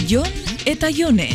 Jon eta Jone.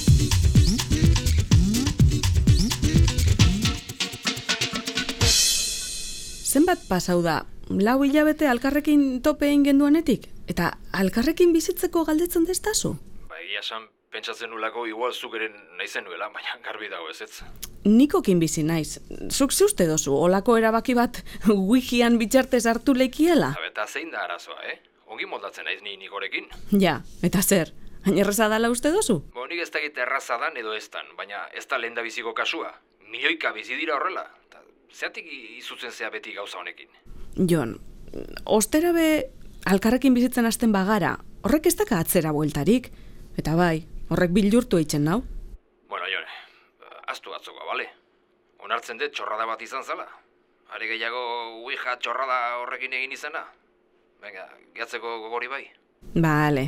Zenbat pasau da, 4 hilabete alkarrekin tope egin genduanetik? Eta alkarrekin bizitzeko galdetzen destazu? Egia esan, pentsatzen nulako igual zuk ere naizen nuela, baina garbi dago ez. Nikokin bizi naiz. Zuk ze uste dozu, olako erabaki bat wikian bitxartez hartu leikiela? Eta zein da arazoa, Ongi moldatzen naiz ni Nikorekin. Ja, eta zer? Hain erraza dala uste dozu? Nik ez dakit erraza dan edo eztan, baina ez da lehendabiziko kasua. Milioika bizi dira horrela. Zeatik izutzen zea beti gauza honekin? Jon, ostera be alkarrekin bizitzen hasten bagara, horrek ez daka atzera bueltarik. Eta bai, horrek bildurtu eitzen nau. Bueno, Jone, aztu atzokoa, bale? Onartzen dut txorrada bat izan zala. Are gehiago Ouija txorrada horrekin egin izana. Venga, gehatzeko gogori bai. Bale.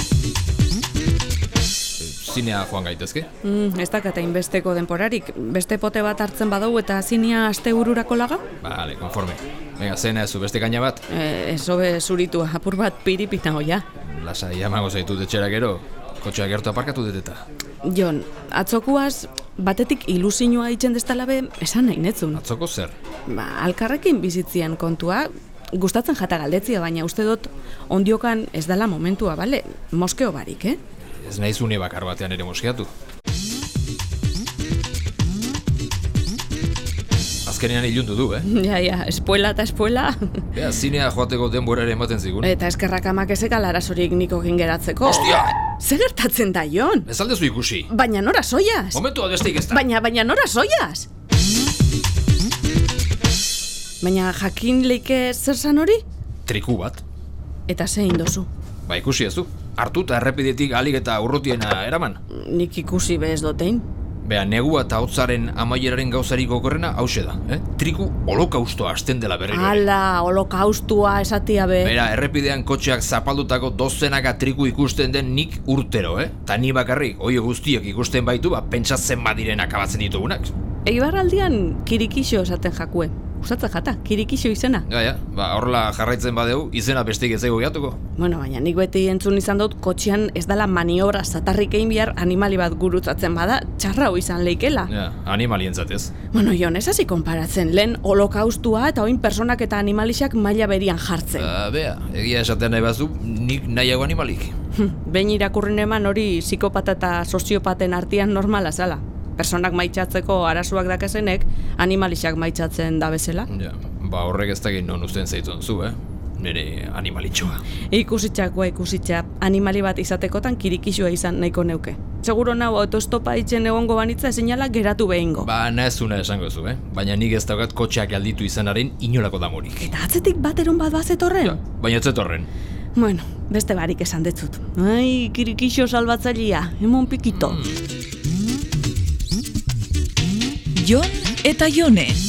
Zinea joan gaitezke? Ez dakata inbesteko denporarik. Beste pote bat hartzen badau eta zinea aste bururako laga? Bale, konforme. Venga, zena ez zu beste kaina bat? Ez hobe zuritu, apur bat piripita hoia. Lasai amago zaitut etxera gero, kotxea gertu aparkatu dut eta. Jon, atzokuaz batetik ilusioa itzen destalabe esan nahi netzun. Atzoko zer? Alkarrekin bizitzien kontua, gustatzen jata galdetzia, baina uste dut ondiokan ez dala momentua, bale? Moskeo barik, Ez naiz une bakar batean ere moskeatu. Azkenean ilundu du, Ja, espuela eta espuela. Bea, zinea joateko denbora ere ematen zigun. Eta eskerrak amak ezekal arazorik Nikokin geratzeko. Ostia! Zer gertatzen da, Jon? Ez aldezu ikusi. Baina nora soiaz? Momentu adestik ez da. Baina nora soiaz? Baina jakin leike zer zan hori? Triku bat. Eta zein dozu? Ba ikusi ez du. Hartu eta errepidetik alik eta urrutiena eraman. Nik ikusi bez dotein. Bea, negua eta hotzaren amaieraren gauzarik okorrena hause da, Triku holokaustoa hasten dela berriro. Ala, holokaustua esatia be. Bera, errepidean kotxeak zapaldutako dozenaka triku ikusten den nik urtero, Ta ni bakarrik, oie guztiak ikusten baitu, pentsatzen badiren akabatzen ditugunak. Eibarraldian kirikixo esaten jakue. Usatzen jata, kirikixo izena. Ja, horrela jarraitzen badeu, izena besteik ez zaigu gehiatuko. Bueno, baina nik beti entzun izan dut kotxean ez dala maniobra zatarrik egin behar animali bat gurutzatzen bada, txarra izan leikela. Ja, animalientzat ez. Bueno, Jon, ez hasi konparatzen, lehen holokaustua eta oin personak eta animalixak maila berian jartzen. Bea, egia esaten nahi bazu, nik nahiago animalik. Behin irakurren eman hori psikopata eta soziopaten artean normala zala. Personak maitxatzeko arazoak dakezenek, animalixak maitxatzen da bezala. Ja, horrek ez dakit non usten zaitun zu, Nire animalitxoa. Ikusitxa, animali bat izatekotan kirikixua izan nahiko neuke. Seguro nau autostopa itzen egongo banitza ezinala geratu behingo. Nahezuna esango zu, Baina nik ez daukat kotxeak alditu izanaren inolako damorik. Eta atzetik bateron bat bazetorren? Ja, baina ez zetorren. Bueno, beste barik esan detzut. Ai, kirikixo salbatzailea, emon pikito. Jon eta Jone.